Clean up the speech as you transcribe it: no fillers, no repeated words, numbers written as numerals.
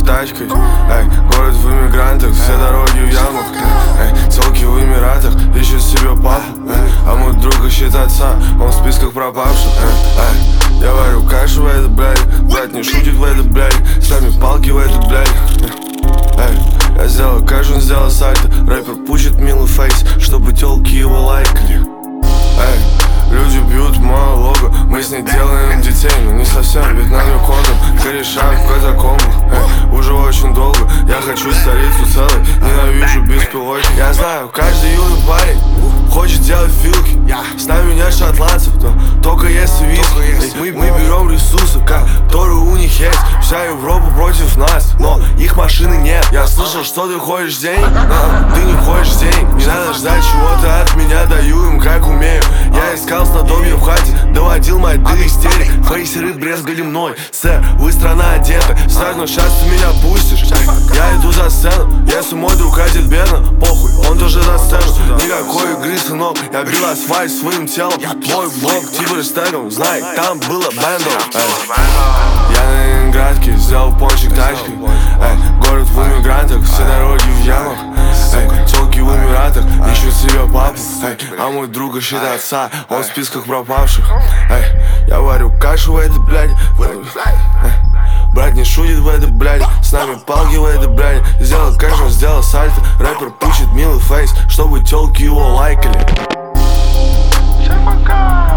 тачкой. Эй, город в иммигрантах, все дороги в ямах. Эй, целки в Эмиратах, ищут себе папу. А мой друг ищет отца, он в списках пропавших. Я варю кашу в этой бляде, брат не шутит в этой бляде, с нами палки в этой бляде. Я сделал кашу, он сделал сальто, рэпер пучит милый фейс, чтобы тёлки его лайкали. Люди бьют мое лого, мы с ней делаем детей, но не совсем, ведь на мне кондом, корешам в катакомбах. Уже очень долго, я хочу столицу целой, ненавижу беспилотник. Я знаю, каждый юный парень хочет делать филки, с нами нет шотландцев, только если виски. Мы берем ресурсы, которые у них есть, вся Европа против нас, но их машины нет. Я слышал, что ты хочешь денег, но ты не хочешь денег. Не надо ждать чего-то от меня, даю им как умею. Я искал снадобье в хате, доводил мои до истерик. Фейсеры брезгали мной, сэр, вы страна одета. Сэр, но сейчас ты меня пустишь. Я иду за сцену, если мой друг одет бедно, похуй, он тоже за сцену. Никакой игры, сынок, я бил асфальт своим телом. Мой блог тибр с тегом, знай, там было бэндо. Я на Ленинградке, сделал пончик тачкой. Город в иммигрантах, все дороги в ямах. Тёлки в Эмиратах, ищут себе папу. А мой друг ищет отца, он в списках пропавших. Я варю кашу в этой бляде, брат не шутит в этой бляде, с нами палки в этой бляде. Сделал кашу, сделал сальто, рэпер пучит милый фейс, чтобы тёлки его лайкали. Всем пока!